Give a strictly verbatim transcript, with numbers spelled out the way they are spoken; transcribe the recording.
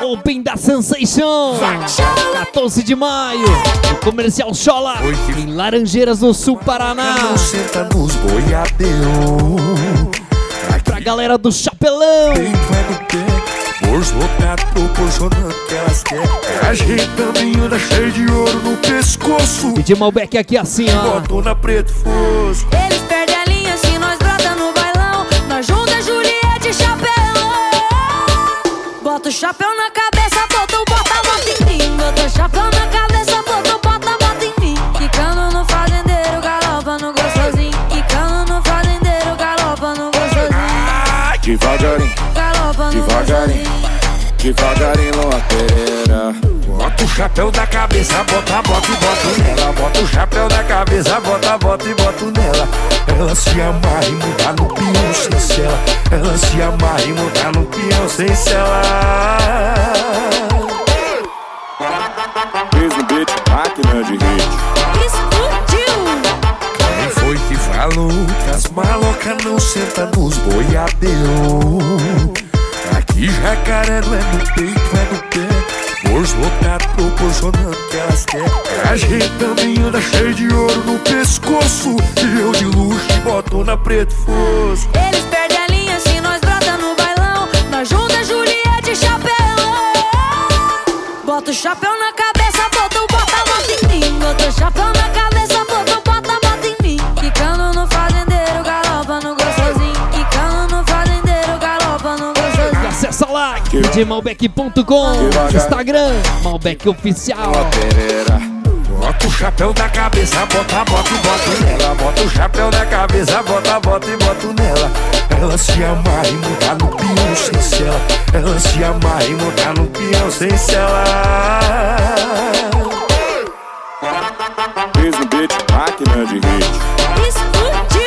Open da Sensation, quatorze de maio, no Comercial Chola, em Laranjeiras do Sul, Paraná. Não senta nos boiadeu. Pra galera do Chapelão, bolso lotado proporcionando que elas querem. Ajeitando anda cheio de ouro no pescoço. e de Malbec aqui assim, ó. Botou na preto fosco. Eles perdem a linha se nós brota no bailão. Nós junta Juliette e Chapelão. Bota o chapéu na cabeça, bota o bota, bota em mim. Bota o chapéu na cabeça, bota o bota, bota em mim. Quicando no fazendeiro, galopa no gostosinho. Quicando no fazendeiro, galopa no gostosinho. Ah, devagarinho, Galopa no devagarinho, gostosinho. devagarinho, Luan Pereira. Bota o chapéu da cabeça, bota, bota e bota nela. Bota o chapéu da cabeça, bota, bota e bota nela. Ela se amarra e muda no peão sem cela. Ela se amarra e muda no peão sem cela. Fez no beat, máquina de hit. Explodiu! Quem foi que falou que as malocas não sentam nos boiadeu? Aqui jacaré não é no peito, é no pé. Bolso lotado proporcionando que elas querem. Ajeitando anda cheio de ouro no pescoço. E eu de luxo e boto na preto fosco. Eles perdem a linha se nós brota no bailão. Nós junta Juliette e Chapelão. Bota o chapéu na cabeça, bota o bota, bota em mim. Bota o chapéu na cabeça, bota o bota, bota em mim. Quicando no fazendeiro, galopa no gostosinho. Quicando no fazendeiro, galopa no gostosinho. E acessa lá, d j malbec ponto com, Instagram, Malbec Oficial. Pereira. Bota o chapéu da cabeça, bota, bota e bota nela. Bota o chapéu da cabeça, bota, bota e bota nela. Ela se amarra e muda no peão sem cela. Ela se amarra e muda no peão sem cela. Fez no beat, máquina de hit. Explodiu!